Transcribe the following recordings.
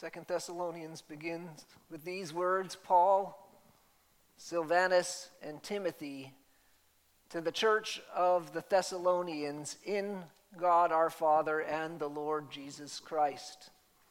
2 Thessalonians begins with these words, Paul, Silvanus, and Timothy, to the church of the Thessalonians in God our Father and the Lord Jesus Christ.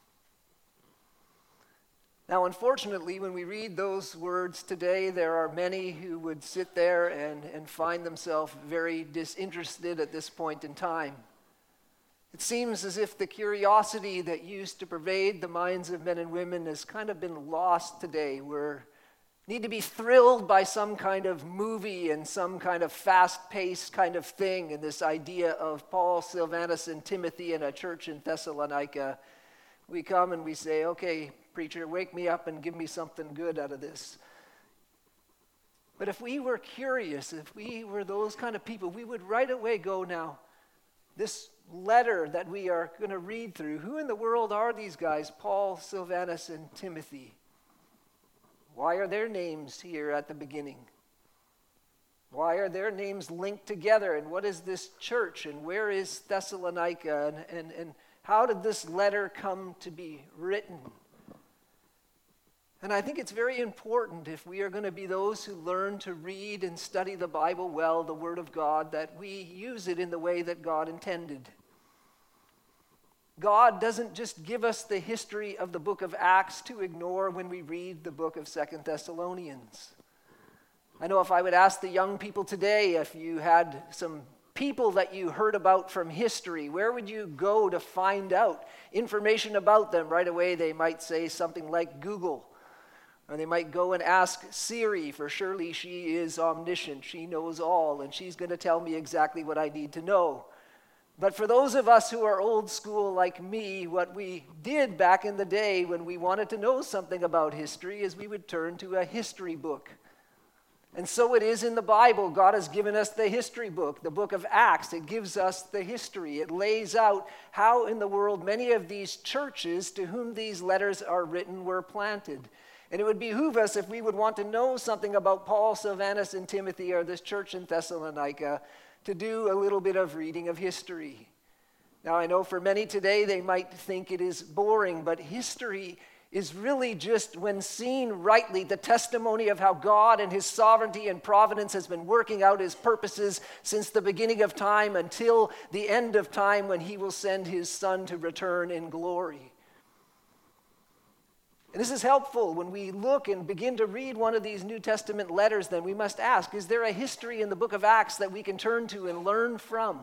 Now, unfortunately, when we read those words today, there are many who would sit there and find themselves very disinterested at this point in time. It seems as if the curiosity that used to pervade the minds of men and women has kind of been lost today. We need to be thrilled by some kind of movie and some kind of fast-paced kind of thing, and this idea of Paul, Silvanus, and Timothy in a church in Thessalonica. We come and we say, okay, preacher, wake me up and give me something good out of this. But if we were curious, if we were those kind of people, we would right away go, now, this letter that we are going to read through, who in the world are these guys, Paul, Silvanus, and Timothy? Why are their names here at the beginning? Why are their names linked together? And what is this church? And where is Thessalonica? And how did this letter come to be written? And I think it's very important, if we are going to be those who learn to read and study the Bible well, the Word of God, that we use it in the way that God intended. God doesn't just give us the history of the book of Acts to ignore when we read the book of 2 Thessalonians. I know if I would ask the young people today, if you had some people that you heard about from history, where would you go to find out information about them? Right away they might say something like Google. Or they might go and ask Siri, for surely she is omniscient. She knows all, and she's going to tell me exactly what I need to know. But for those of us who are old school like me, what we did back in the day when we wanted to know something about history is we would turn to a history book. And so it is in the Bible. God has given us the history book, the book of Acts. It gives us the history. It lays out how in the world many of these churches to whom these letters are written were planted. And it would behoove us, if we would want to know something about Paul, Silvanus, and Timothy, or this church in Thessalonica, to do a little bit of reading of history. Now, I know for many today, they might think it is boring, but history is really just, when seen rightly, the testimony of how God and his sovereignty and providence has been working out his purposes since the beginning of time until the end of time, when he will send his Son to return in glory. And this is helpful when we look and begin to read one of these New Testament letters. Then we must ask, is there a history in the book of Acts that we can turn to and learn from?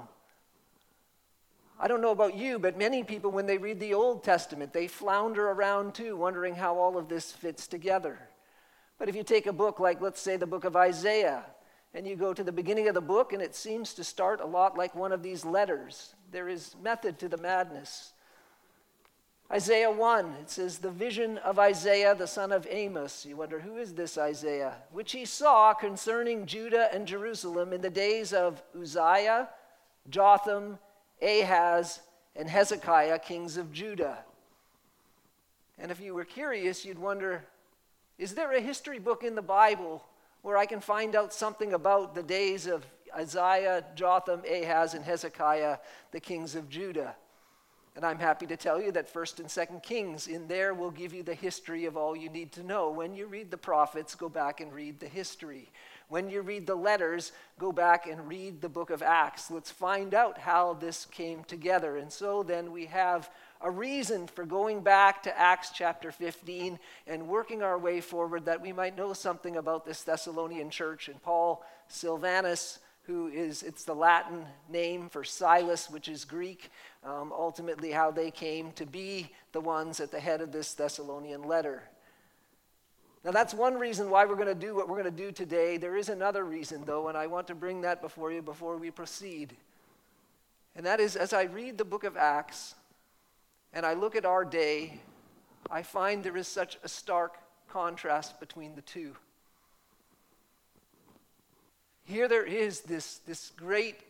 I don't know about you, but many people, when they read the Old Testament, they flounder around too, wondering how all of this fits together. But if you take a book like, let's say, the book of Isaiah, and you go to the beginning of the book, and it seems to start a lot like one of these letters. There is method to the madness. Isaiah 1, it says, the vision of Isaiah, the son of Amos. You wonder, who is this Isaiah? Which he saw concerning Judah and Jerusalem in the days of Uzziah, Jotham, Ahaz, and Hezekiah, kings of Judah. And if you were curious, you'd wonder, is there a history book in the Bible where I can find out something about the days of Uzziah, Jotham, Ahaz, and Hezekiah, the kings of Judah? And I'm happy to tell you that 1st and 2nd Kings in there will give you the history of all you need to know. When you read the prophets, go back and read the history. When you read the letters, go back and read the book of Acts. Let's find out how this came together. And so then we have a reason for going back to Acts chapter 15 and working our way forward, that we might know something about this Thessalonian church. And Paul, Silvanus, it's the Latin name for Silas, which is Greek, ultimately how they came to be the ones at the head of this Thessalonian letter. Now that's one reason why we're going to do what we're going to do today. There is another reason, though, and I want to bring that before you before we proceed. And that is, as I read the book of Acts and I look at our day, I find there is such a stark contrast between the two. Here there is this great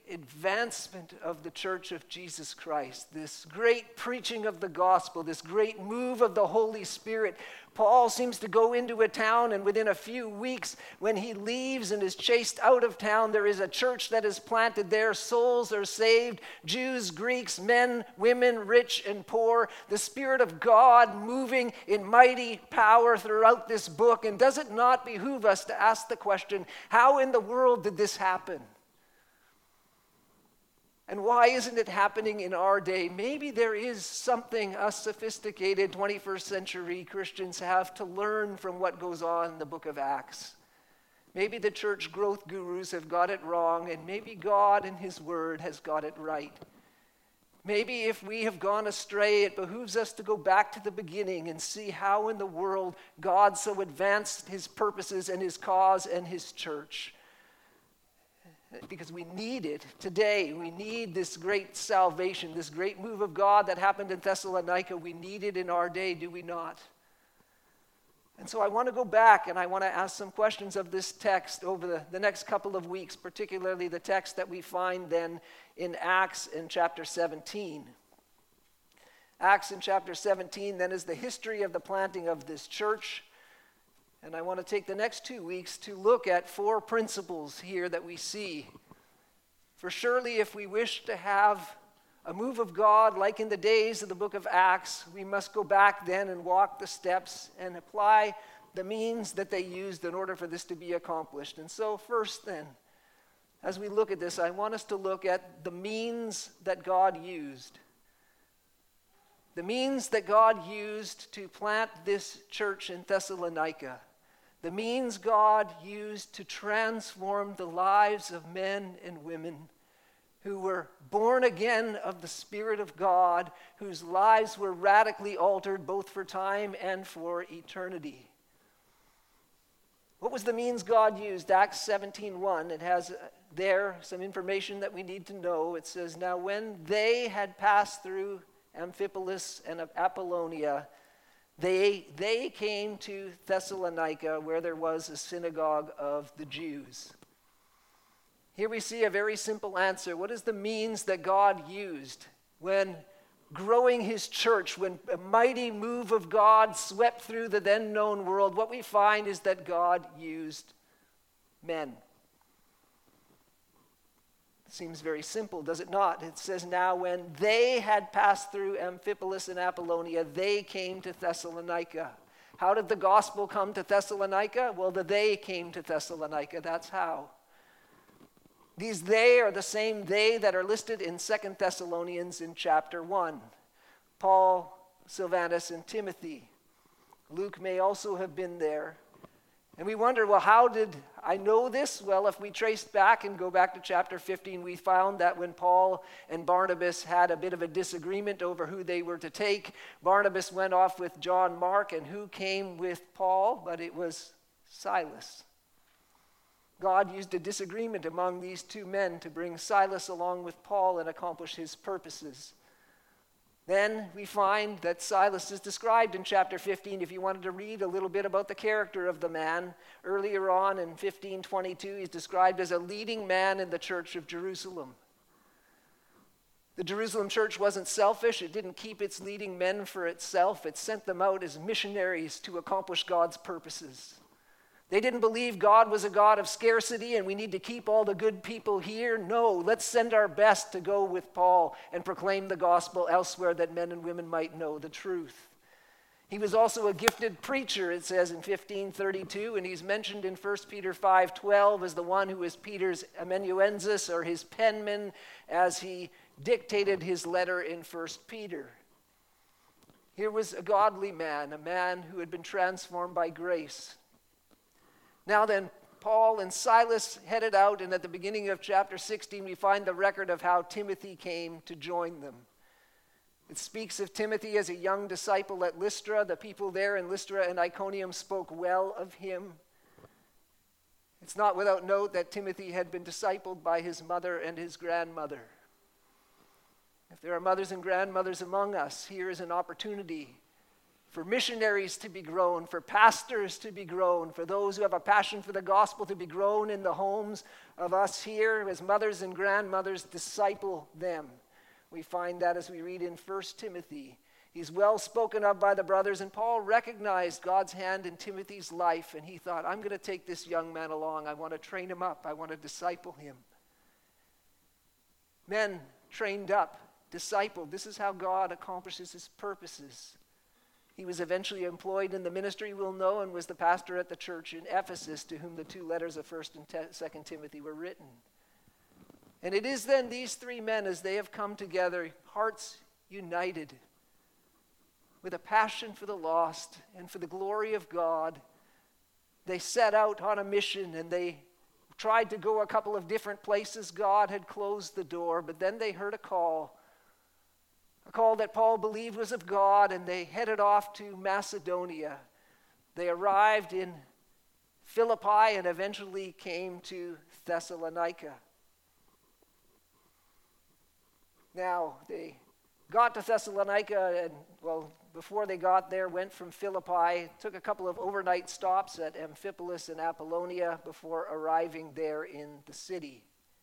advancement of the Church of Jesus Christ, this great preaching of the gospel, this great move of the Holy Spirit. Paul seems to go into a town, and within a few weeks, when he leaves and is chased out of town, there is a church that is planted there. Souls are saved, Jews, Greeks, men, women, rich and poor. The Spirit of God moving in mighty power throughout this book. And does it not behoove us to ask the question, how in the world did this happen? And why isn't it happening in our day? Maybe there is something us sophisticated 21st century Christians have to learn from what goes on in the book of Acts. Maybe the church growth gurus have got it wrong, and maybe God in his word has got it right. Maybe if we have gone astray, it behooves us to go back to the beginning and see how in the world God so advanced his purposes and his cause and his church. Because we need it today. We need this great salvation, this great move of God that happened in Thessalonica. We need it in our day, do we not? And so I want to go back and I want to ask some questions of this text over the next couple of weeks, particularly the text that we find then in Acts in chapter 17. Acts in chapter 17 then is the history of the planting of this church. And I want to take the next 2 weeks to look at 4 principles here that we see. For surely if we wish to have a move of God like in the days of the book of Acts, we must go back then and walk the steps and apply the means that they used in order for this to be accomplished. And so first then, as we look at this, I want us to look at the means that God used. The means that God used to plant this church in Thessalonica. The means God used to transform the lives of men and women who were born again of the Spirit of God, whose lives were radically altered both for time and for eternity. What was the means God used? Acts 17:1. It has there some information that we need to know. It says, "Now when they had passed through Amphipolis and Apollonia, they came to Thessalonica, where there was a synagogue of the Jews." Here we see a very simple answer. What is the means that God used when growing his church, when a mighty move of God swept through the then known world? What we find is that God used men. Seems very simple, does it not? It says, "Now when they had passed through Amphipolis and Apollonia, they came to Thessalonica." How did the gospel come to Thessalonica? Well, they came to Thessalonica. That's how. These they are the same they that are listed in 2 Thessalonians in chapter 1. Paul, Silvanus, and Timothy. Luke may also have been there. And we wonder, well, how did I know this? Well, if we trace back and go back to chapter 15, we found that when Paul and Barnabas had a bit of a disagreement over who they were to take, Barnabas went off with John Mark, and who came with Paul? But it was Silas. God used a disagreement among these two men to bring Silas along with Paul and accomplish his purposes. Then we find that Silas is described in chapter 15. If you wanted to read a little bit about the character of the man, earlier on in 15:22, he's described as a leading man in the church of Jerusalem. The Jerusalem church wasn't selfish. It didn't keep its leading men for itself. It sent them out as missionaries to accomplish God's purposes. They didn't believe God was a God of scarcity and we need to keep all the good people here. No, let's send our best to go with Paul and proclaim the gospel elsewhere that men and women might know the truth. He was also a gifted preacher, it says in 15:32, and he's mentioned in 1 Peter 5:12 as the one who is Peter's amanuensis, or his penman, as he dictated his letter in 1 Peter. Here was a godly man, a man who had been transformed by grace. Now then, Paul and Silas headed out, and at the beginning of chapter 16, we find the record of how Timothy came to join them. It speaks of Timothy as a young disciple at Lystra. The people there in Lystra and Iconium spoke well of him. It's not without note that Timothy had been discipled by his mother and his grandmother. If there are mothers and grandmothers among us, here is an opportunity for missionaries to be grown, for pastors to be grown, for those who have a passion for the gospel to be grown in the homes of us here as mothers and grandmothers. Disciple them. We find that as we read in 1 Timothy. He's well spoken of by the brothers, and Paul recognized God's hand in Timothy's life, and he thought, I'm going to take this young man along. I want to train him up. I want to disciple him. Men trained up, discipled. This is how God accomplishes his purposes. He was eventually employed in the ministry, we'll know, and was the pastor at the church in Ephesus, to whom the two letters of 1 and 2 Timothy were written. And it is then these three men, as they have come together, hearts united, with a passion for the lost and for the glory of God, they set out on a mission, and they tried to go a couple of different places. God had closed the door, but then they heard a call that Paul believed was of God, and they headed off to Macedonia. They arrived in Philippi and eventually came to Thessalonica. Now, they got to Thessalonica, and, before they got there, went from Philippi, took a couple of overnight stops at Amphipolis and Apollonia before arriving there in the city.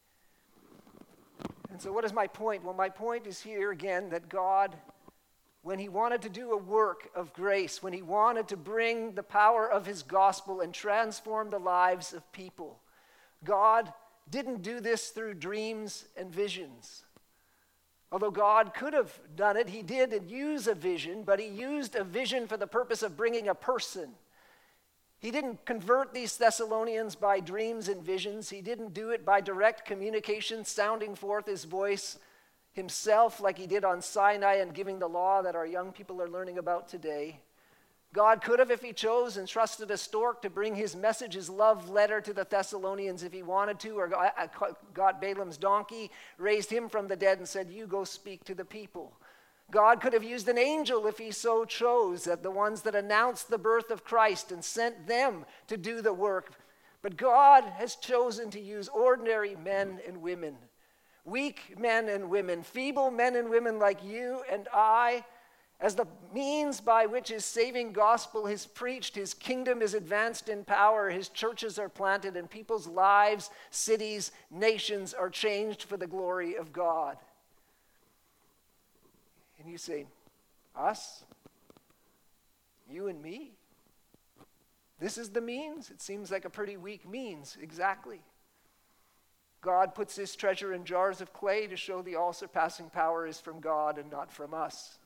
And so what is my point? Well, my point is here again that God, when he wanted to do a work of grace, when he wanted to bring the power of his gospel and transform the lives of people, God didn't do this through dreams and visions. Although God could have done it, he did use a vision, but he used a vision for the purpose of bringing a person. He didn't convert these Thessalonians by dreams and visions. He didn't do it by direct communication, sounding forth his voice himself like he did on Sinai and giving the law that our young people are learning about today. God could have, if he chose, entrusted a stork to bring his message, his love letter to the Thessalonians if he wanted to, or got Balaam's donkey, raised him from the dead and said, you go speak to the people. God could have used an angel if he so chose, that the ones that announced the birth of Christ, and sent them to do the work. But God has chosen to use ordinary men and women, weak men and women, feeble men and women like you and I, as the means by which his saving gospel is preached, his kingdom is advanced in power, his churches are planted, and people's lives, cities, nations are changed for the glory of God. And you say, us? You and me? This is the means? It seems like a pretty weak means. Exactly. God puts his treasure in jars of clay to show the all-surpassing power is from God and not from us.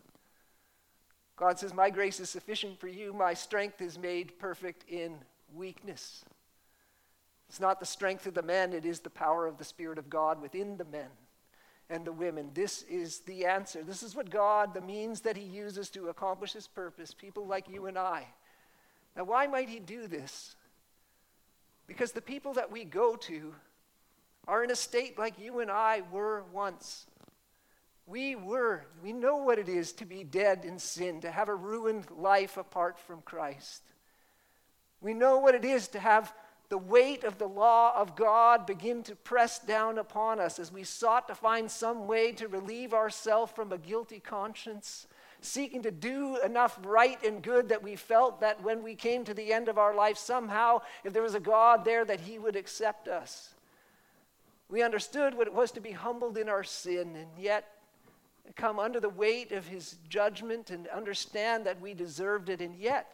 God says, my grace is sufficient for you. My strength is made perfect in weakness. It's not the strength of the men. It is the power of the Spirit of God within the men and the women. This is the answer. This is what God, the means that he uses to accomplish his purpose, people like you and I. Now, why might he do this? Because the people that we go to are in a state like you and I were once. We know what it is to be dead in sin, to have a ruined life apart from Christ. We know what it is to have the weight of the law of God begin to press down upon us as we sought to find some way to relieve ourselves from a guilty conscience, seeking to do enough right and good that we felt that when we came to the end of our life, somehow, if there was a God there, that he would accept us. We understood what it was to be humbled in our sin, and yet come under the weight of his judgment and understand that we deserved it, and yet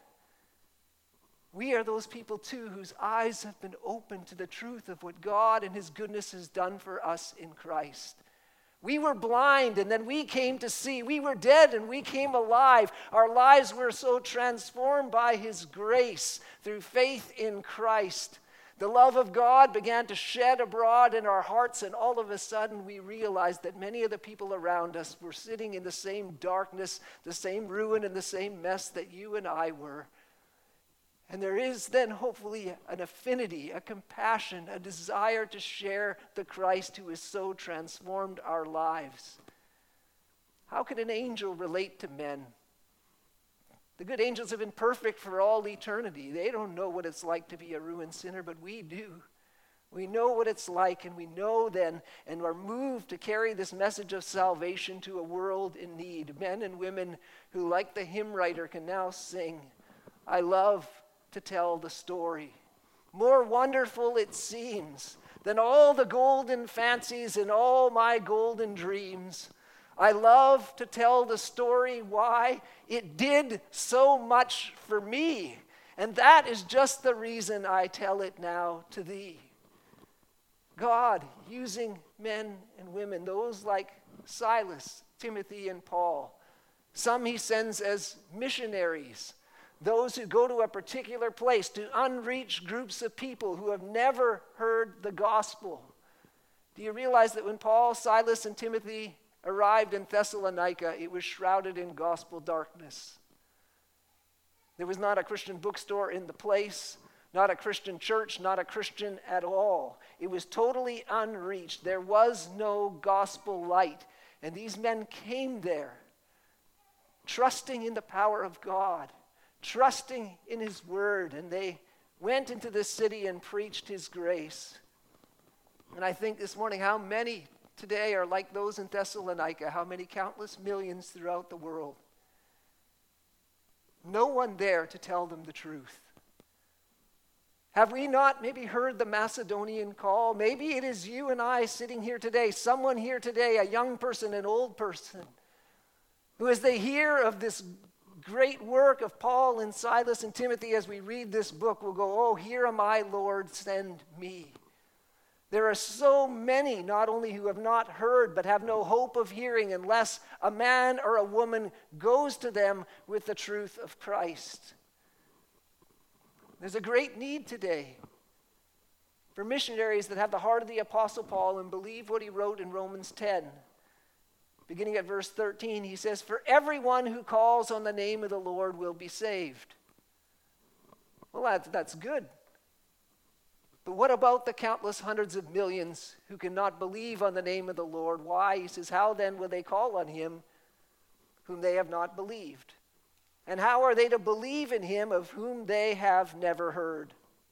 we are those people too whose eyes have been opened to the truth of what God and his goodness has done for us in Christ. We were blind and then we came to see. We were dead and we came alive. Our lives were so transformed by his grace through faith in Christ. The love of God began to shed abroad in our hearts, and all of a sudden we realized that many of the people around us were sitting in the same darkness, the same ruin, and the same mess that you and I were. And there is then hopefully an affinity, a compassion, a desire to share the Christ who has so transformed our lives. How can an angel relate to men? The good angels have been perfect for all eternity. They don't know what it's like to be a ruined sinner, but we do. We know what it's like, and we know then and are moved to carry this message of salvation to a world in need. Men and women who, like the hymn writer, can now sing, I love to tell the story. More wonderful it seems than all the golden fancies and all my golden dreams. I love to tell the story why it did so much for me. And that is just the reason I tell it now to thee. God using men and women, those like Silas, Timothy, and Paul. Some he sends as missionaries, those who go to a particular place to unreached groups of people who have never heard the gospel. Do you realize that when Paul, Silas, and Timothy arrived in Thessalonica, it was shrouded in gospel darkness? There was not a Christian bookstore in the place, not a Christian church, not a Christian at all. It was totally unreached. There was no gospel light. And these men came there, trusting in the power of God, trusting in his word, and they went into the city and preached his grace. And I think this morning, how many today are like those in Thessalonica? How many countless millions throughout the world? No one there to tell them the truth. Have we not maybe heard the Macedonian call? Maybe it is you and I sitting here today, someone here today, a young person, an old person, who as they hear of this great work of Paul and Silas and Timothy as we read this book will go, oh, here am I, Lord, send me. There are so many not only who have not heard but have no hope of hearing unless a man or a woman goes to them with the truth of Christ. There's a great need today for missionaries that have the heart of the Apostle Paul and believe what he wrote in Romans 10. Beginning at verse 13, he says, for everyone who calls on the name of the Lord will be saved. Well, that's good. But what about the countless hundreds of millions who cannot believe on the name of the Lord? Why? He says, how then will they call on him whom they have not believed? And how are they to believe in him of whom they have never heard?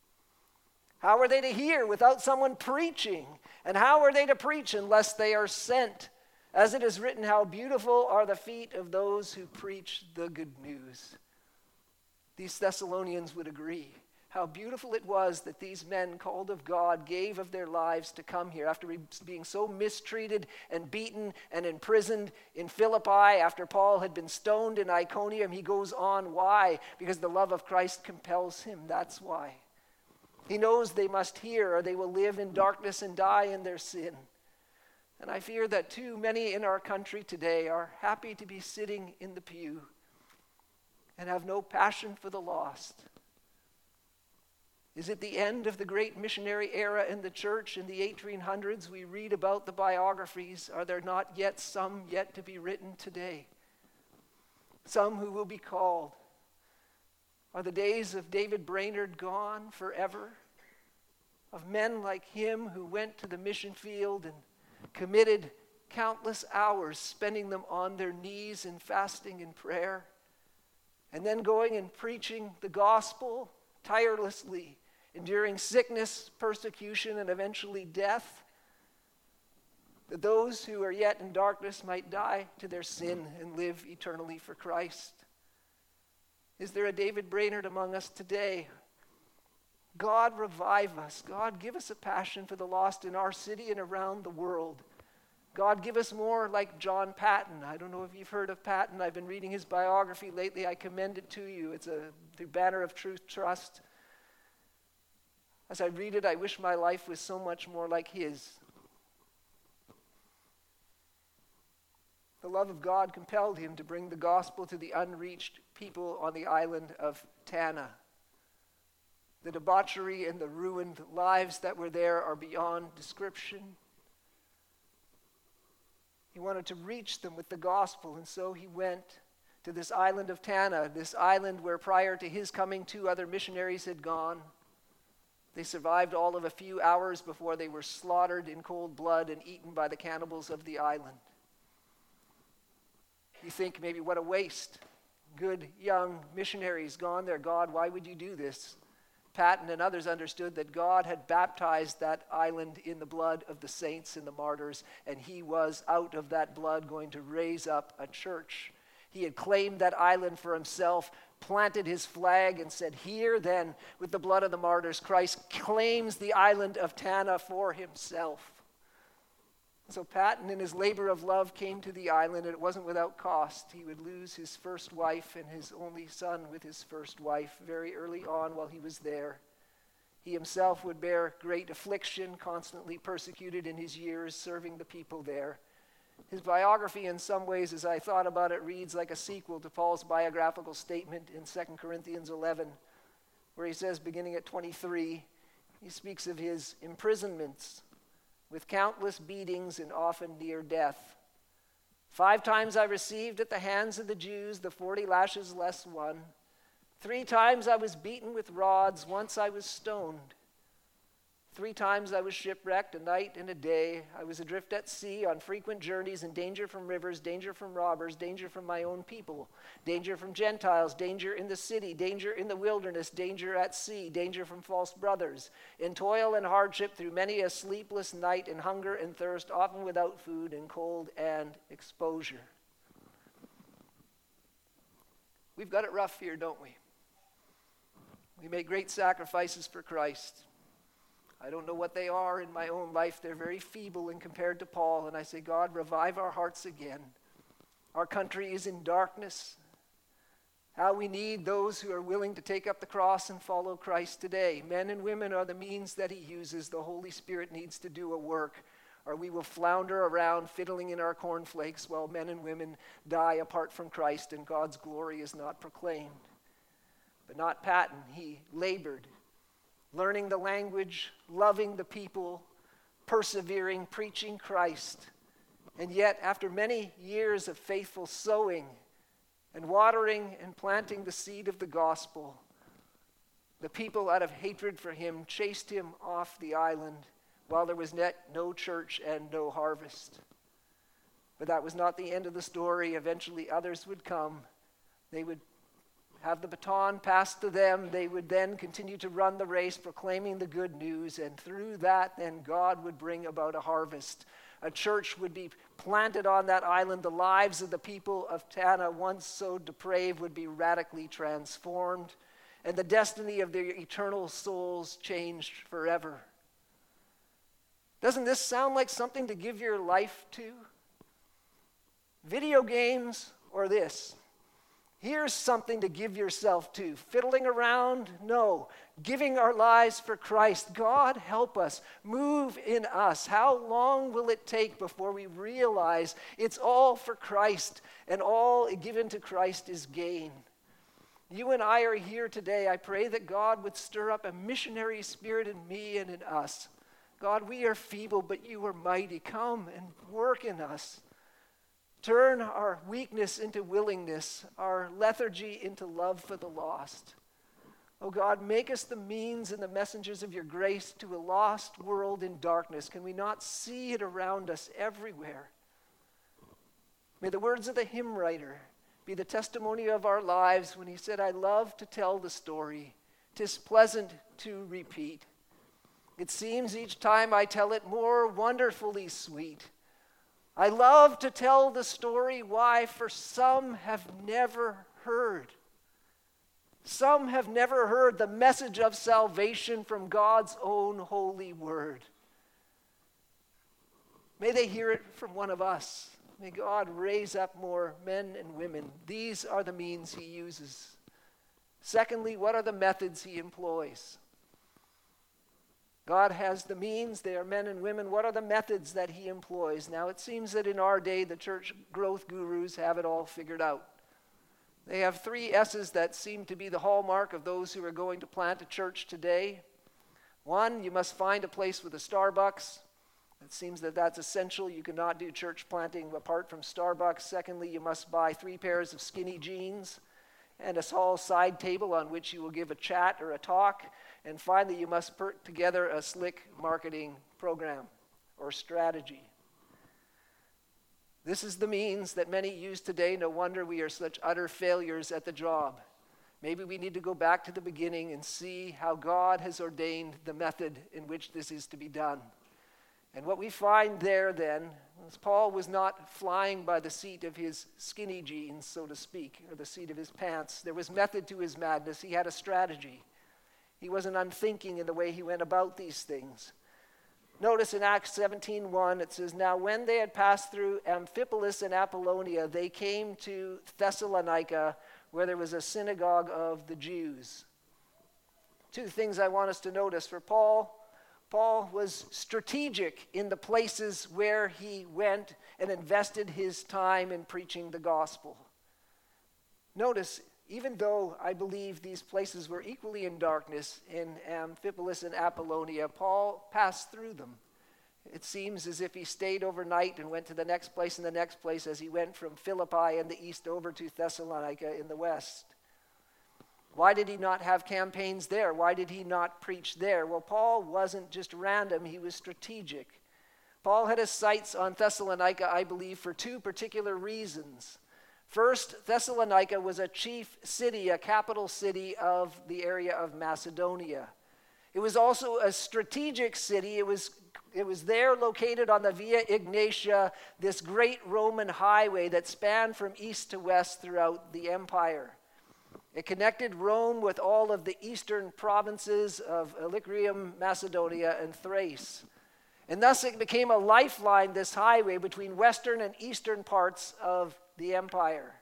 How are they to hear without someone preaching? And how are they to preach unless they are sent? As it is written, how beautiful are the feet of those who preach the good news. These Thessalonians would agree. How beautiful it was that these men called of God gave of their lives to come here after being so mistreated and beaten and imprisoned in Philippi. After Paul had been stoned in Iconium, he goes on. Why? Because the love of Christ compels him. That's why. He knows they must hear or they will live in darkness and die in their sin. And I fear that too many in our country today are happy to be sitting in the pew and have no passion for the lost. Is it the end of the great missionary era in the church in the 1800s? We read about the biographies. Are there not yet some yet to be written today? Some who will be called. Are the days of David Brainerd gone forever? Of men like him who went to the mission field and committed countless hours, spending them on their knees in fasting and prayer, and then going and preaching the gospel tirelessly, enduring sickness, persecution, and eventually death, that those who are yet in darkness might die to their sin and live eternally for Christ. Is there a David Brainerd among us today? God, revive us. God, give us a passion for the lost in our city and around the world. God, give us more like John Paton. I don't know if you've heard of Paton. I've been reading his biography lately. I commend it to you. It's the Banner of Truth Trust. As I read it, I wish my life was so much more like his. The love of God compelled him to bring the gospel to the unreached people on the island of Tanna. The debauchery and the ruined lives that were there are beyond description. He wanted to reach them with the gospel, and so he went to this island of Tanna, this island where prior to his coming 2 other missionaries had gone. They survived all of a few hours before they were slaughtered in cold blood and eaten by the cannibals of the island. You think maybe what a waste. Good young missionaries gone there. God, why would you do this? Patton and others understood that God had baptized that island in the blood of the saints and the martyrs, and he was out of that blood going to raise up a church. He had claimed that island for himself, planted his flag, and said, here then, with the blood of the martyrs, Christ claims the island of Tanna for himself. So Patton, in his labor of love, came to the island, and it wasn't without cost. He would lose his first wife and his only son with his first wife very early on while he was there. He himself would bear great affliction, constantly persecuted in his years serving the people there. His biography, in some ways, as I thought about it, reads like a sequel to Paul's biographical statement in 2 Corinthians 11, where he says, beginning at 23, he speaks of his imprisonments, with countless beatings and often near death. 5 times I received at the hands of the Jews the 40 lashes less one. 3 times I was beaten with rods. Once I was stoned. 3 times I was shipwrecked, a night and a day. I was adrift at sea on frequent journeys, in danger from rivers, danger from robbers, danger from my own people, danger from Gentiles, danger in the city, danger in the wilderness, danger at sea, danger from false brothers, in toil and hardship through many a sleepless night, in hunger and thirst, often without food, in cold and exposure. We've got it rough here, don't we? We make great sacrifices for Christ. I don't know what they are in my own life. They're very feeble in compared to Paul. And I say, God, revive our hearts again. Our country is in darkness. How we need those who are willing to take up the cross and follow Christ today. Men and women are the means that he uses. The Holy Spirit needs to do a work, or we will flounder around fiddling in our cornflakes while men and women die apart from Christ and God's glory is not proclaimed. But not Patton. He labored, learning the language, loving the people, persevering, preaching Christ. And yet, after many years of faithful sowing and watering and planting the seed of the gospel, the people, out of hatred for him, chased him off the island while there was yet no church and no harvest. But that was not the end of the story. Eventually, others would come. They would have the baton passed to them. They would then continue to run the race, proclaiming the good news, and through that, then God would bring about a harvest. A church would be planted on that island. The lives of the people of Tanna, once so depraved, would be radically transformed, and the destiny of their eternal souls changed forever. Doesn't this sound like something to give your life to? Video games or this? Here's something to give yourself to. Fiddling around? No. Giving our lives for Christ. God, help us. Move in us. How long will it take before we realize it's all for Christ and all given to Christ is gain? You and I are here today. I pray that God would stir up a missionary spirit in me and in us. God, we are feeble, but you are mighty. Come and work in us. Turn our weakness into willingness, our lethargy into love for the lost. Oh God, make us the means and the messengers of your grace to a lost world in darkness. Can we not see it around us everywhere? May the words of the hymn writer be the testimony of our lives when he said, I love to tell the story. 'Tis pleasant to repeat. It seems each time I tell it more wonderfully sweet. I love to tell the story. Why? For some have never heard. Some have never heard the message of salvation from God's own holy word. May they hear it from one of us. May God raise up more men and women. These are the means he uses. Secondly, what are the methods he employs? God has the means. They are men and women. What are the methods that he employs? Now, it seems that in our day, the church growth gurus have it all figured out. They have 3 S's that seem to be the hallmark of those who are going to plant a church today. 1, you must find a place with a Starbucks. It seems that that's essential. You cannot do church planting apart from Starbucks. Secondly, you must buy 3 pairs of skinny jeans and a small side table on which you will give a chat or a talk. And finally, you must put together a slick marketing program or strategy. This is the means that many use today. No wonder we are such utter failures at the job. Maybe we need to go back to the beginning and see how God has ordained the method in which this is to be done. And what we find there then is Paul was not flying by the seat of his skinny jeans, so to speak, or the seat of his pants. There was method to his madness. He had a strategy. He wasn't unthinking in the way he went about these things. Notice in Acts 17:1, it says, "Now when they had passed through Amphipolis and Apollonia, they came to Thessalonica, where there was a synagogue of the Jews." Two things I want us to notice. For Paul was strategic in the places where he went and invested his time in preaching the gospel. Notice, even though I believe these places were equally in darkness in Amphipolis and Apollonia, Paul passed through them. It seems as if he stayed overnight and went to the next place and the next place as he went from Philippi in the east over to Thessalonica in the west. Why did he not have campaigns there? Why did he not preach there? Well, Paul wasn't just random, he was strategic. Paul had his sights on Thessalonica, I believe, for two particular reasons. First, Thessalonica was a chief city, a capital city of the area of Macedonia. It was also a strategic city. It was there located on the Via Egnatia, this great Roman highway that spanned from east to west throughout the empire. It connected Rome with all of the eastern provinces of Illyricum, Macedonia, and Thrace. And thus it became a lifeline, this highway, between western and eastern parts of the empire.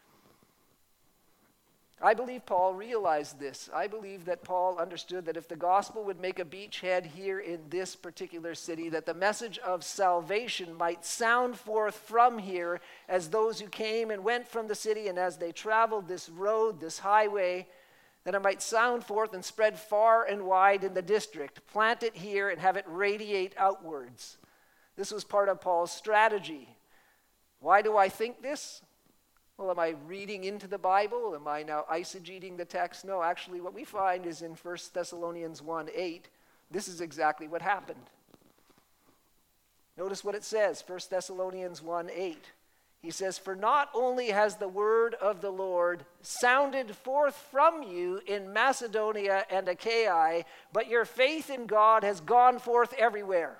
I believe Paul realized this. I believe that Paul understood that if the gospel would make a beachhead here in this particular city, that the message of salvation might sound forth from here as those who came and went from the city, and as they traveled this road, this highway, that it might sound forth and spread far and wide in the district. Plant it here and have it radiate outwards. This was part of Paul's strategy. Why do I think this? Well, am I reading into the Bible? Am I now eisegeting the text? No, actually what we find is in 1 Thessalonians 1:8, this is exactly what happened. Notice what it says, 1 Thessalonians 1:8. He says, "For not only has the word of the Lord sounded forth from you in Macedonia and Achaia, but your faith in God has gone forth everywhere."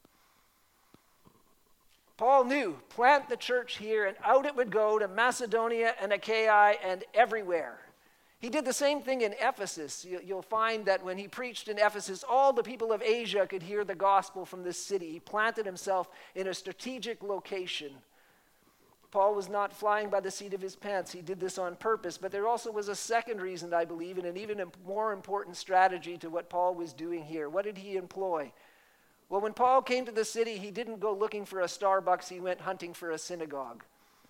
Paul knew, plant the church here, and out it would go to Macedonia and Achaia and everywhere. He did the same thing in Ephesus. You'll find that when he preached in Ephesus, all the people of Asia could hear the gospel from this city. He planted himself in a strategic location. Paul was not flying by the seat of his pants. He did this on purpose. But there also was a second reason, I believe, and an even more important strategy to what Paul was doing here. What did he employ? Well, when Paul came to the city, he didn't go looking for a Starbucks. He went hunting for a synagogue.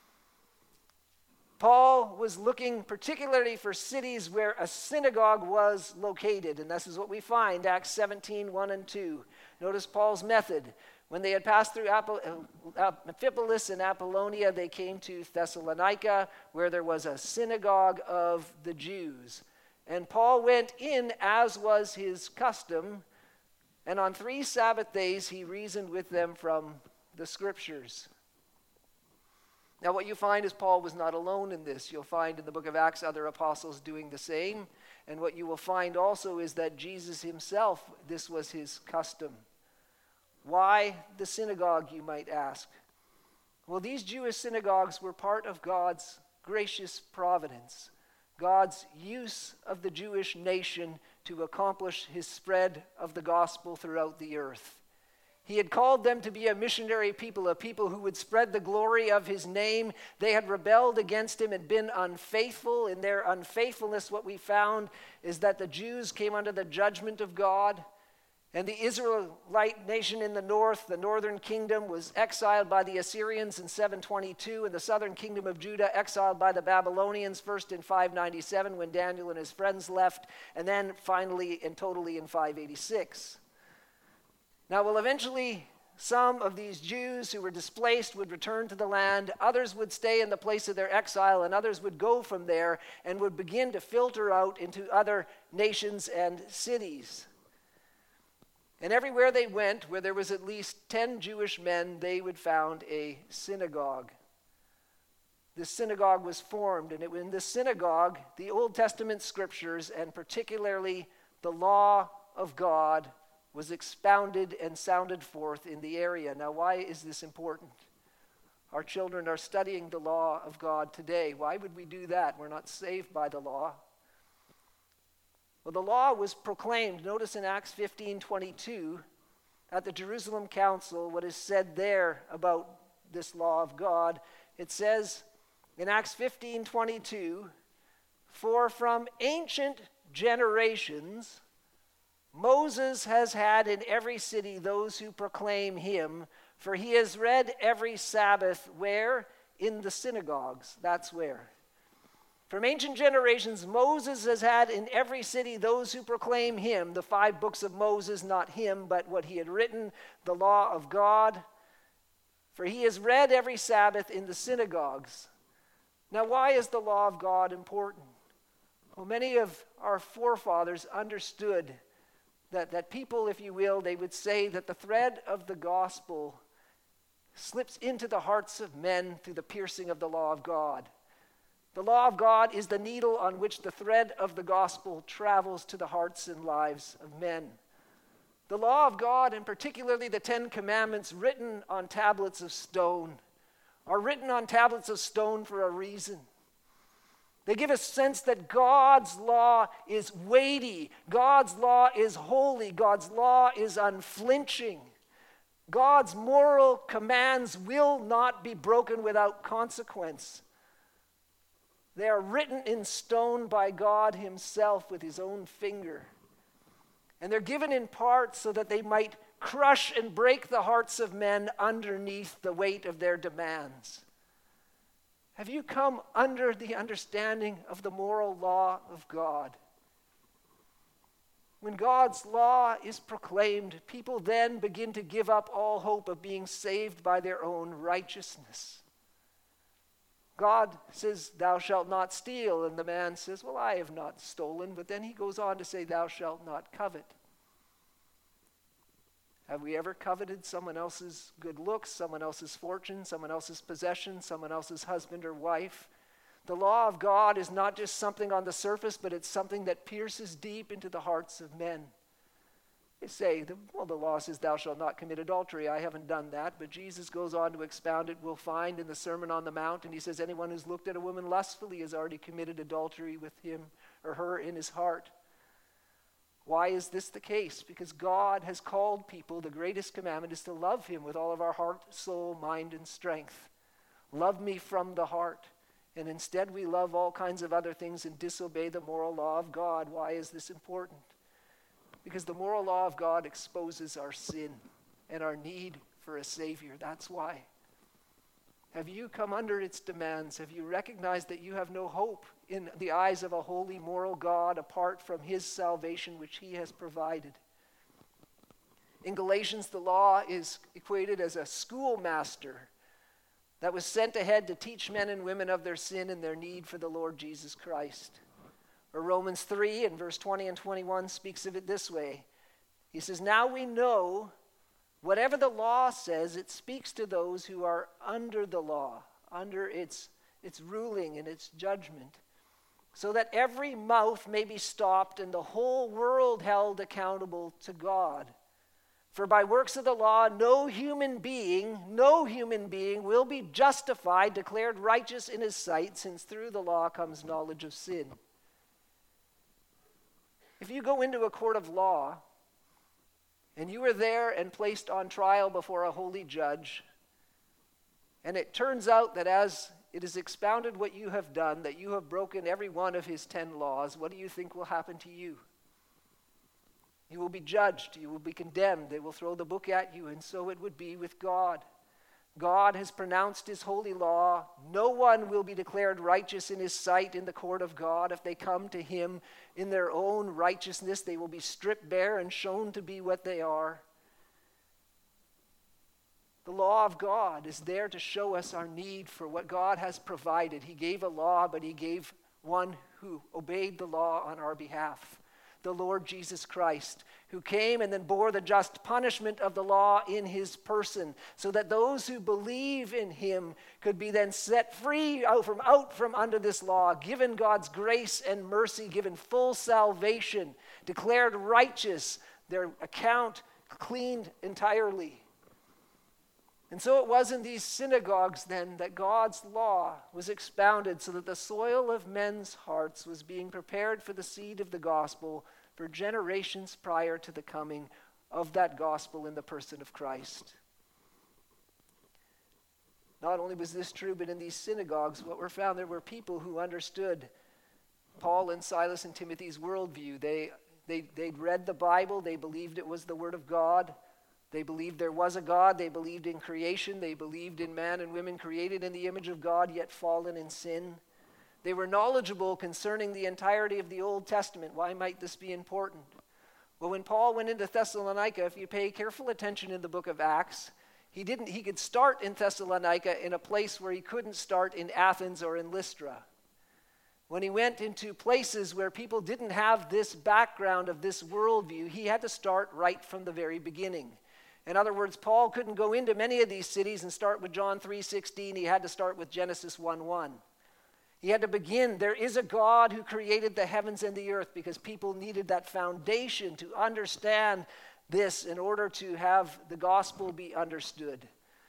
Paul was looking particularly for cities where a synagogue was located. And this is what we find, Acts 17:1 and 2. Notice Paul's method. When they had passed through Amphipolis and Apollonia, they came to Thessalonica, where there was a synagogue of the Jews. And Paul went in, as was his custom, and on 3 Sabbath days he reasoned with them from the Scriptures. Now what you find is Paul was not alone in this. You'll find in the book of Acts other apostles doing the same. And what you will find also is that Jesus himself, this was his custom. Why the synagogue, you might ask? Well, these Jewish synagogues were part of God's gracious providence, God's use of the Jewish nation to accomplish his spread of the gospel throughout the earth. He had called them to be a missionary people, a people who would spread the glory of his name. They had rebelled against him and been unfaithful. In their unfaithfulness, what we found is that the Jews came under the judgment of God. And the Israelite nation in the north, the northern kingdom, was exiled by the Assyrians in 722, and the southern kingdom of Judah exiled by the Babylonians, first in 597 when Daniel and his friends left, and then finally and totally in 586. Now, well, eventually some of these Jews who were displaced would return to the land, others would stay in the place of their exile, and others would go from there and would begin to filter out into other nations and cities. And everywhere they went, where there was at least 10 Jewish men, they would found a synagogue. this synagogue was formed. And in this synagogue, the Old Testament scriptures, and particularly the law of God, was expounded and sounded forth in the area. Now, why is this important? Our children are studying the law of God today. Why would we do that? We're not saved by the law. Well, the law was proclaimed. Notice in Acts 15:22, at the Jerusalem Council, what is said there about this law of God. It says in Acts 15:22, "For from ancient generations Moses has had in every city those who proclaim him, for he has read every Sabbath," where? In the synagogues. That's where. From ancient generations, Moses has had in every city those who proclaim him, the 5 books of Moses, not him, but what he had written, the law of God. For he has read every Sabbath in the synagogues. Now, why is the law of God important? Well, many of our forefathers understood that people, if you will, they would say that the thread of the gospel slips into the hearts of men through the piercing of the law of God. The law of God is the needle on which the thread of the gospel travels to the hearts and lives of men. The law of God, and particularly the 10 Commandments written on tablets of stone, are written on tablets of stone for a reason. They give a sense that God's law is weighty, God's law is holy, God's law is unflinching. God's moral commands will not be broken without consequence. They are written in stone by God himself with his own finger. And they're given in part so that they might crush and break the hearts of men underneath the weight of their demands. Have you come under the understanding of the moral law of God? When God's law is proclaimed, people then begin to give up all hope of being saved by their own righteousness. God says, "Thou shalt not steal," and the man says, "Well, I have not stolen," but then he goes on to say, "Thou shalt not covet." Have we ever coveted someone else's good looks, someone else's fortune, someone else's possession, someone else's husband or wife? The law of God is not just something on the surface, but it's something that pierces deep into the hearts of men. They say, the law says, "Thou shalt not commit adultery." I haven't done that, but Jesus goes on to expound it. We'll find in the Sermon on the Mount, and he says, anyone who's looked at a woman lustfully has already committed adultery with him or her in his heart. Why is this the case? Because God has called people, the greatest commandment is to love him with all of our heart, soul, mind, and strength. Love me from the heart. And instead we love all kinds of other things and disobey the moral law of God. Why is this important? Because the moral law of God exposes our sin and our need for a Savior. That's why. Have you come under its demands? Have you recognized that you have no hope in the eyes of a holy, moral God apart from his salvation which he has provided? In Galatians, the law is equated as a schoolmaster that was sent ahead to teach men and women of their sin and their need for the Lord Jesus Christ. Or Romans 3 in verse 20 and 21 speaks of it this way. He says, "Now we know whatever the law says, it speaks to those who are under the law, under its ruling and its judgment, so that every mouth may be stopped and the whole world held accountable to God. For by works of the law, no human being will be justified, declared righteous in his sight, since through the law comes knowledge of sin." If you go into a court of law, and you are there and placed on trial before a holy judge, and it turns out that as it is expounded what you have done, that you have broken every one of his 10 laws, what do you think will happen to you? You will be judged, you will be condemned, they will throw the book at you, and so it would be with God. God has pronounced his holy law. No one will be declared righteous in his sight in the court of God. If they come to him in their own righteousness, they will be stripped bare and shown to be what they are. The law of God is there to show us our need for what God has provided. He gave a law, but he gave one who obeyed the law on our behalf. the Lord Jesus Christ, who came and then bore the just punishment of the law in his person, so that those who believe in him could be then set free out from under this law, given God's grace and mercy, given full salvation, declared righteous, their account cleaned entirely. And so it was in these synagogues then that God's law was expounded, so that the soil of men's hearts was being prepared for the seed of the gospel for generations prior to the coming of that gospel in the person of Christ. Not only was this true, but in these synagogues, what were found, there were people who understood Paul and Silas and Timothy's worldview. They'd read the Bible, they believed it was the Word of God. They believed there was a God. They believed in creation. They believed in man and women created in the image of God, yet fallen in sin. They were knowledgeable concerning the entirety of the Old Testament. Why might this be important? Well, when Paul went into Thessalonica, if you pay careful attention in the book of Acts, he could start in Thessalonica in a place where he couldn't start in Athens or in Lystra. When he went into places where people didn't have this background of this worldview, he had to start right from the very beginning. In other words, Paul couldn't go into many of these cities and start with John 3:16. He had to start with Genesis 1:1. He had to begin, there is a God who created the heavens and the earth, because people needed that foundation to understand this in order to have the gospel be understood.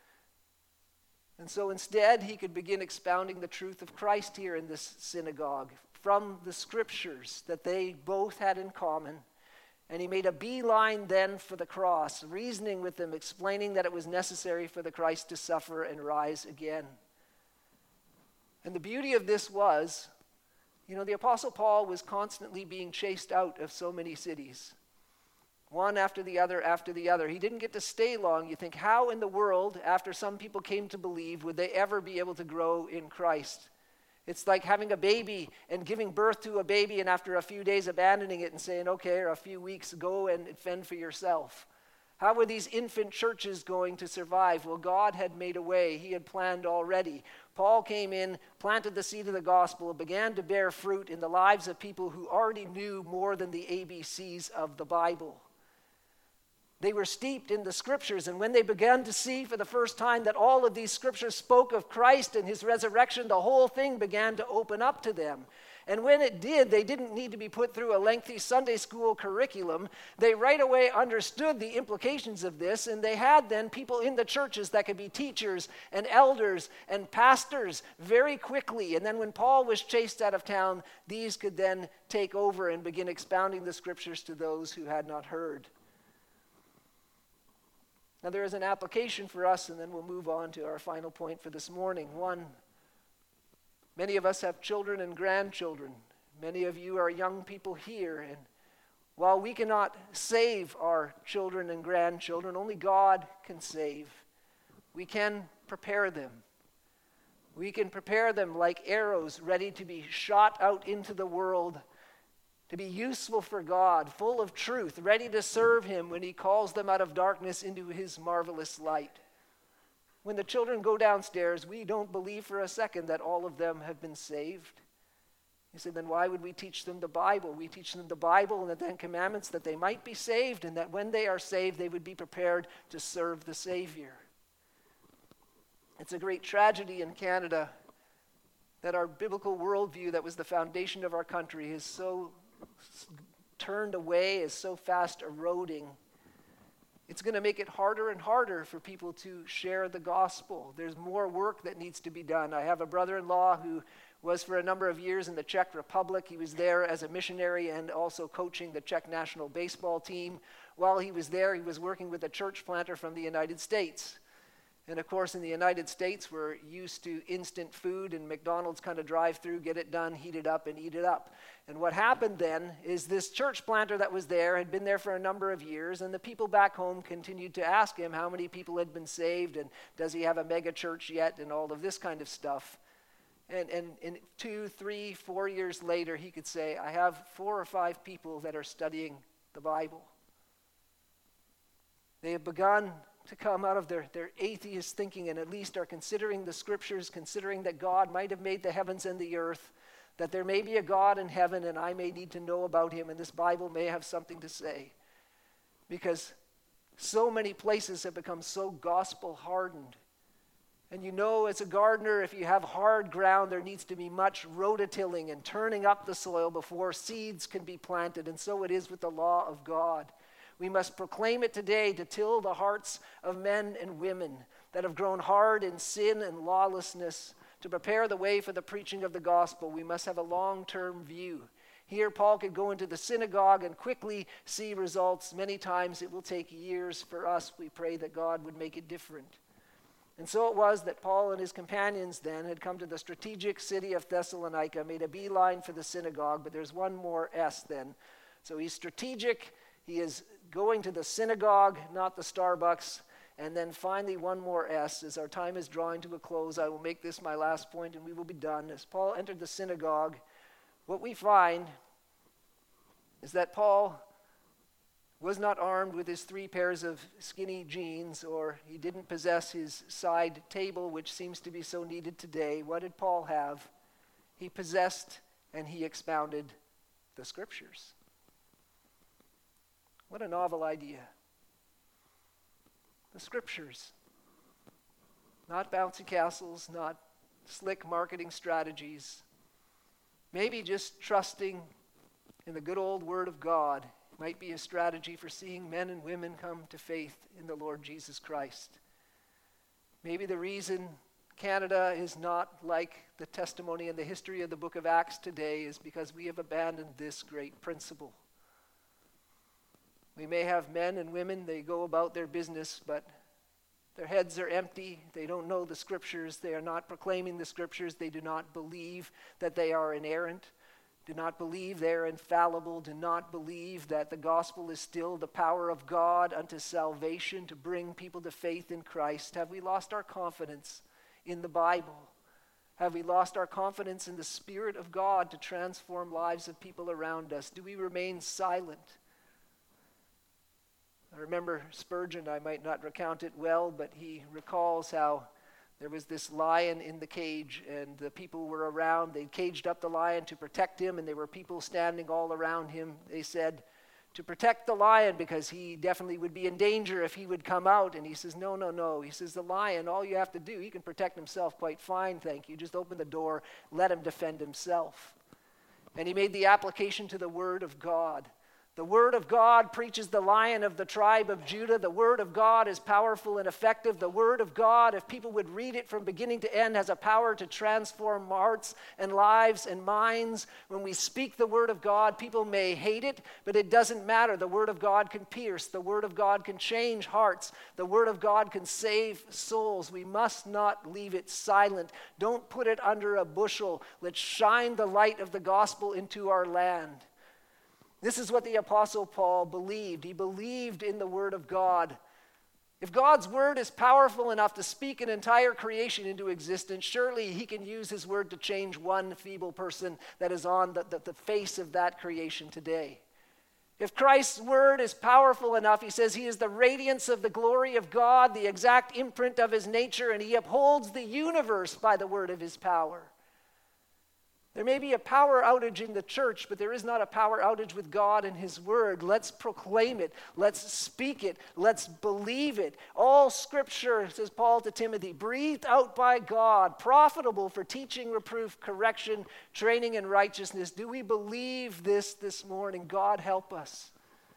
And so instead, he could begin expounding the truth of Christ here in this synagogue from the scriptures that they both had in common. And he made a beeline then for the cross, reasoning with them, explaining that it was necessary for the Christ to suffer and rise again. And the beauty of this was, the Apostle Paul was constantly being chased out of so many cities. One after the other after the other. He didn't get to stay long. You think, how in the world, after some people came to believe, would they ever be able to grow in Christ? It's like having a baby and giving birth to a baby and after a few days abandoning it and saying, okay, or a few weeks, go and fend for yourself. How were these infant churches going to survive? Well, God had made a way. He had planned already. Paul came in, planted the seed of the gospel, began to bear fruit in the lives of people who already knew more than the ABCs of the Bible. They were steeped in the scriptures, and when they began to see for the first time that all of these scriptures spoke of Christ and his resurrection, the whole thing began to open up to them. And when it did, they didn't need to be put through a lengthy Sunday school curriculum. They right away understood the implications of this, and they had then people in the churches that could be teachers and elders and pastors very quickly. And then when Paul was chased out of town, these could then take over and begin expounding the scriptures to those who had not heard. Now, there is an application for us, and then we'll move on to our final point for this morning. One, many of us have children and grandchildren. Many of you are young people here, and while we cannot save our children and grandchildren, only God can save. We can prepare them. We can prepare them like arrows ready to be shot out into the world, to be useful for God, full of truth, ready to serve him when he calls them out of darkness into his marvelous light. When the children go downstairs, we don't believe for a second that all of them have been saved. You say, then why would we teach them the Bible? We teach them the Bible and the Ten Commandments that they might be saved, and that when they are saved, they would be prepared to serve the Savior. It's a great tragedy in Canada that our biblical worldview that was the foundation of our country is so turned away, is so fast eroding. It's going to make it harder and harder for people to share the gospel. There's more work that needs to be done. I have a brother-in-law who was for a number of years in the Czech Republic. He was there as a missionary and also coaching the Czech national baseball team. While he was there, he was working with a church planter from the United States. And of course, in the United States, we're used to instant food and McDonald's kind of drive through, get it done, heat it up, and eat it up. And what happened then is this church planter that was there had been there for a number of years, and the people back home continued to ask him how many people had been saved, and does he have a mega church yet, and all of this kind of stuff. And 2, 3, 4 years later, he could say, I have 4 or 5 people that are studying the Bible. They have begun to come out of their atheist thinking and at least are considering the scriptures, considering that God might have made the heavens and the earth, that there may be a God in heaven and I may need to know about him, and this Bible may have something to say. Because so many places have become so gospel hardened. And you know, as a gardener, if you have hard ground, there needs to be much rototilling and turning up the soil before seeds can be planted. And so it is with the law of God. We must proclaim it today to till the hearts of men and women that have grown hard in sin and lawlessness. To prepare the way for the preaching of the gospel, we must have a long-term view. Here, Paul could go into the synagogue and quickly see results. Many times it will take years for us. We pray that God would make it different. And so it was that Paul and his companions then had come to the strategic city of Thessalonica, made a beeline for the synagogue, but there's one more S then. So he's strategic, he is going to the synagogue, not the Starbucks. And then finally, one more S. As our time is drawing to a close, I will make this my last point and we will be done. As Paul entered the synagogue, what we find is that Paul was not armed with his 3 pairs of skinny jeans, or he didn't possess his side table, which seems to be so needed today. What did Paul have? He possessed and he expounded the Scriptures. What a novel idea. The Scriptures. Not bouncy castles, not slick marketing strategies. Maybe just trusting in the good old Word of God might be a strategy for seeing men and women come to faith in the Lord Jesus Christ. Maybe the reason Canada is not like the testimony and the history of the book of Acts today is because we have abandoned this great principle. We may have men and women, they go about their business, but their heads are empty. They don't know the Scriptures. They are not proclaiming the Scriptures. They do not believe that they are inerrant. Do not believe they are infallible. Do not believe that the gospel is still the power of God unto salvation to bring people to faith in Christ. Have we lost our confidence in the Bible? Have we lost our confidence in the Spirit of God to transform lives of people around us? Do we remain silent? I remember Spurgeon, I might not recount it well, but he recalls how there was this lion in the cage and the people were around. They caged up the lion to protect him, and there were people standing all around him. They said, to protect the lion because he definitely would be in danger if he would come out. And he says, no. He says, the lion, all you have to do, he can protect himself quite fine, thank you. Just open the door, let him defend himself. And he made the application to the Word of God. The Word of God preaches the Lion of the tribe of Judah. The Word of God is powerful and effective. The Word of God, if people would read it from beginning to end, has a power to transform hearts and lives and minds. When we speak the Word of God, people may hate it, but it doesn't matter. The Word of God can pierce. The Word of God can change hearts. The Word of God can save souls. We must not leave it silent. Don't put it under a bushel. Let's shine the light of the gospel into our land. This is what the Apostle Paul believed. He believed in the Word of God. If God's Word is powerful enough to speak an entire creation into existence, surely He can use His Word to change one feeble person that is on the face of that creation today. If Christ's Word is powerful enough, he says He is the radiance of the glory of God, the exact imprint of His nature, and He upholds the universe by the word of His power. There may be a power outage in the church, but there is not a power outage with God and His Word. Let's proclaim it. Let's speak it. Let's believe it. All Scripture, says Paul to Timothy, breathed out by God, profitable for teaching, reproof, correction, training in righteousness. Do we believe this morning? God help us.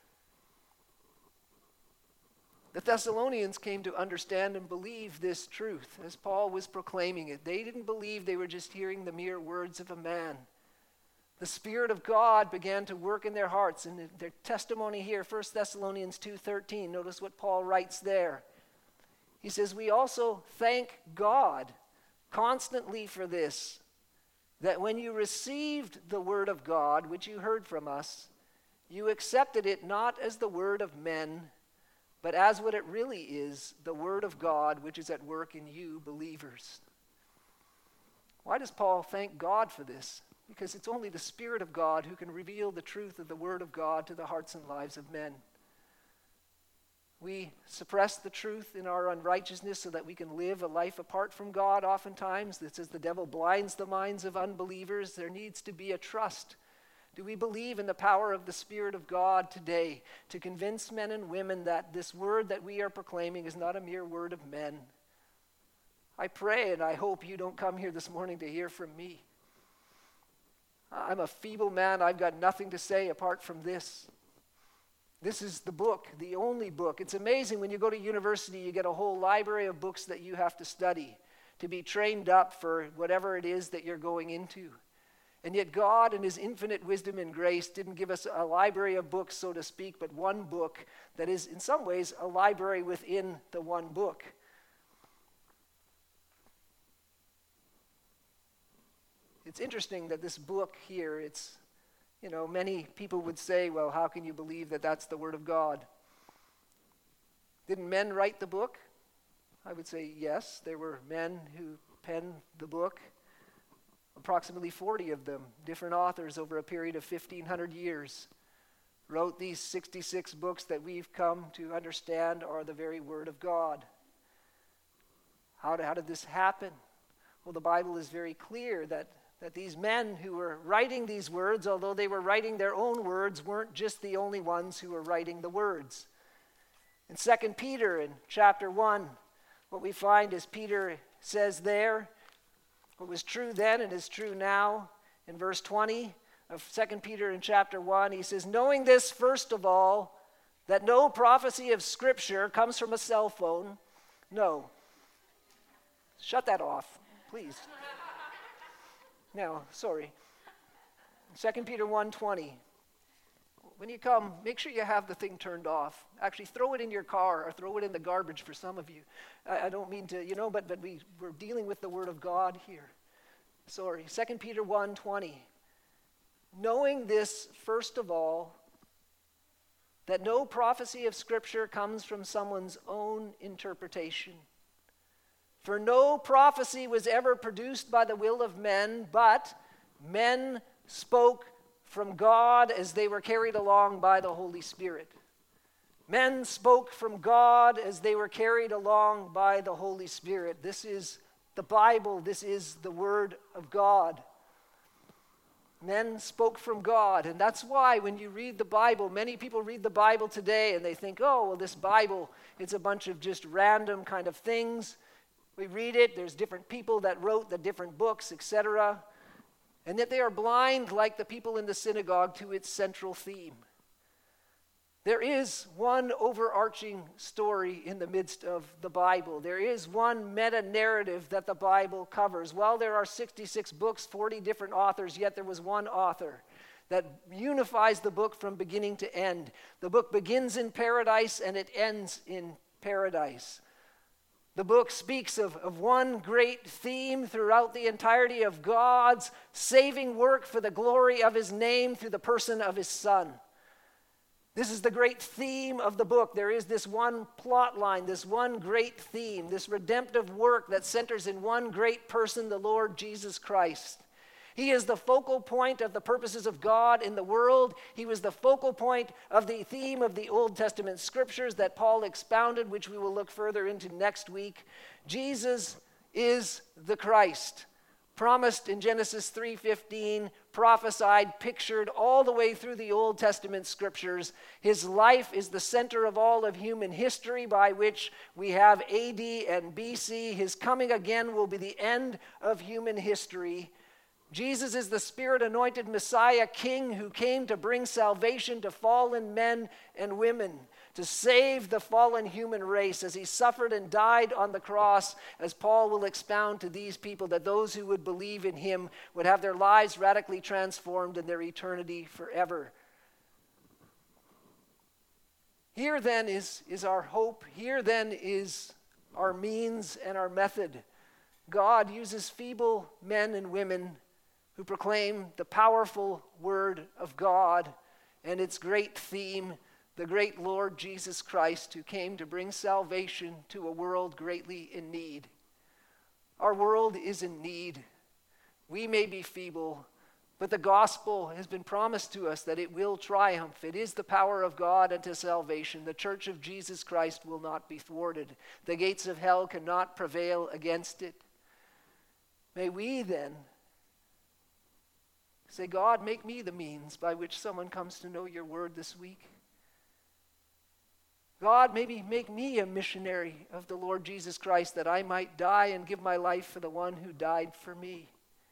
The Thessalonians came to understand and believe this truth as Paul was proclaiming it. They didn't believe they were just hearing the mere words of a man. The Spirit of God began to work in their hearts. And their testimony here, 1 Thessalonians 2:13, notice what Paul writes there. He says, we also thank God constantly for this, that when you received the word of God, which you heard from us, you accepted it not as the word of men, but as what it really is, the Word of God, which is at work in you believers. Why does Paul thank God for this? Because it's only the Spirit of God who can reveal the truth of the Word of God to the hearts and lives of men. We suppress the truth in our unrighteousness so that we can live a life apart from God oftentimes. This is the devil blinds the minds of unbelievers. There needs to be a trust. Do we believe in the power of the Spirit of God today to convince men and women that this word that we are proclaiming is not a mere word of men? I pray and I hope you don't come here this morning to hear from me. I'm a feeble man. I've got nothing to say apart from this. This is the book, the only book. It's amazing when you go to university, you get a whole library of books that you have to study to be trained up for whatever it is that you're going into. And yet God in his infinite wisdom and grace didn't give us a library of books, so to speak, but one book that is in some ways a library within the one book. It's interesting that this book here, many people would say, well, how can you believe that that's the Word of God? Didn't men write the book? I would say yes. There were men who penned the book. Approximately 40 of them, different authors over a period of 1,500 years, wrote these 66 books that we've come to understand are the very Word of God. How did this happen? Well, the Bible is very clear that these men who were writing these words, although they were writing their own words, weren't just the only ones who were writing the words. In 2 Peter in chapter 1, what we find is Peter says there, what was true then and is true now, in verse 20 of 2 Peter in chapter 1, he says, knowing this first of all, that no prophecy of Scripture comes from a cell phone. No. Shut that off, please. No, sorry. 2 Peter 1:20. When you come, make sure you have the thing turned off. Actually, throw it in your car or throw it in the garbage for some of you. I don't mean to, but we're dealing with the Word of God here. Sorry. 2 Peter 1:20. Knowing this, first of all, that no prophecy of Scripture comes from someone's own interpretation. For no prophecy was ever produced by the will of men, but men spoke from God as they were carried along by the Holy Spirit. Men spoke from God as they were carried along by the Holy Spirit. This is the Bible. This is the Word of God. Men spoke from God, and that's why when you read the Bible, many people read the Bible today and they think, oh, well, this Bible, it's a bunch of just random kind of things. We read it, there's different people that wrote the different books, etc. And yet they are blind, like the people in the synagogue, to its central theme. There is one overarching story in the midst of the Bible. There is one meta-narrative that the Bible covers. While there are 66 books, 40 different authors, yet there was one author that unifies the book from beginning to end. The book begins in paradise and it ends in paradise. The book speaks of one great theme throughout the entirety of God's saving work for the glory of his name through the person of his Son. This is the great theme of the book. There is this one plot line, this one great theme, this redemptive work that centers in one great person, the Lord Jesus Christ. He is the focal point of the purposes of God in the world. He was the focal point of the theme of the Old Testament scriptures that Paul expounded, which we will look further into next week. Jesus is the Christ, promised in Genesis 3:15, prophesied, pictured all the way through the Old Testament scriptures. His life is the center of all of human history, by which we have AD and BC. His coming again will be the end of human history. Jesus is the Spirit-anointed Messiah King who came to bring salvation to fallen men and women, to save the fallen human race as he suffered and died on the cross, as Paul will expound to these people, that those who would believe in him would have their lives radically transformed and their eternity forever. Here then is our hope. Here then is our means and our method. God uses feeble men and women who proclaim the powerful word of God and its great theme, the great Lord Jesus Christ, who came to bring salvation to a world greatly in need. Our world is in need. We may be feeble, But the gospel has been promised to us that it will triumph. It is the power of God unto salvation. The church of Jesus Christ will not be thwarted. The gates of hell cannot prevail against it. May we then say, God, make me the means by which someone comes to know your word this week. God, maybe make me a missionary of the Lord Jesus Christ, that I might die and give my life for the one who died for me.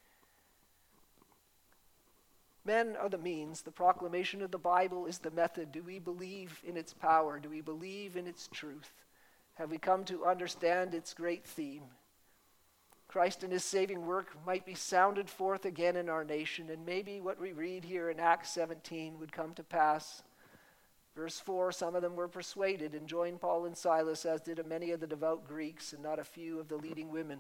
Men are the means. The proclamation of the Bible is the method. Do we believe in its power? Do we believe in its truth? Have we come to understand its great theme? Christ and his saving work might be sounded forth again in our nation, and maybe what we read here in Acts 17 would come to pass. Verse 4, some of them were persuaded and joined Paul and Silas, as did many of the devout Greeks and not a few of the leading women.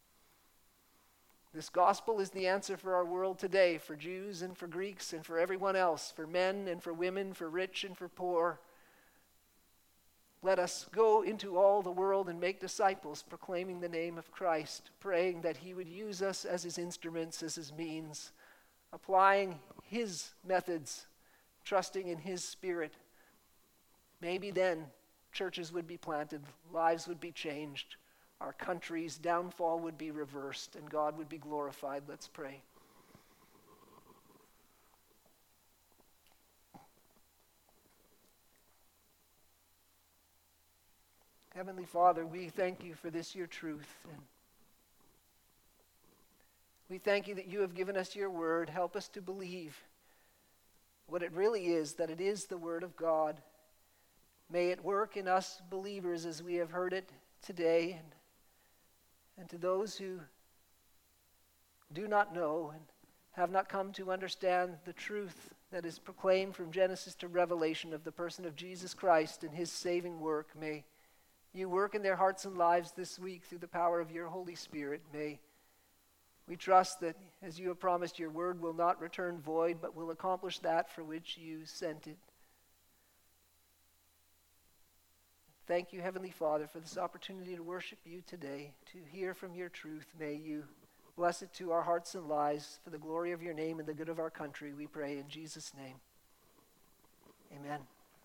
This gospel is the answer for our world today, for Jews and for Greeks and for everyone else, for men and for women, for rich and for poor. Let us go into all the world and make disciples, proclaiming the name of Christ, praying that he would use us as his instruments, as his means, applying his methods, trusting in his Spirit. Maybe then churches would be planted, lives would be changed, our country's downfall would be reversed, and God would be glorified. Let's pray. Heavenly Father, we thank you for this, your truth. And we thank you that you have given us your word. Help us to believe what it really is, that it is the word of God. May it work in us believers as we have heard it today, and to those who do not know and have not come to understand the truth that is proclaimed from Genesis to Revelation of the person of Jesus Christ and his saving work. May you work in their hearts and lives this week through the power of your Holy Spirit. May we trust that, as you have promised, your word will not return void, but will accomplish that for which you sent it. Thank you, Heavenly Father, for this opportunity to worship you today, to hear from your truth. May you bless it to our hearts and lives for the glory of your name and the good of our country, we pray in Jesus' name. Amen.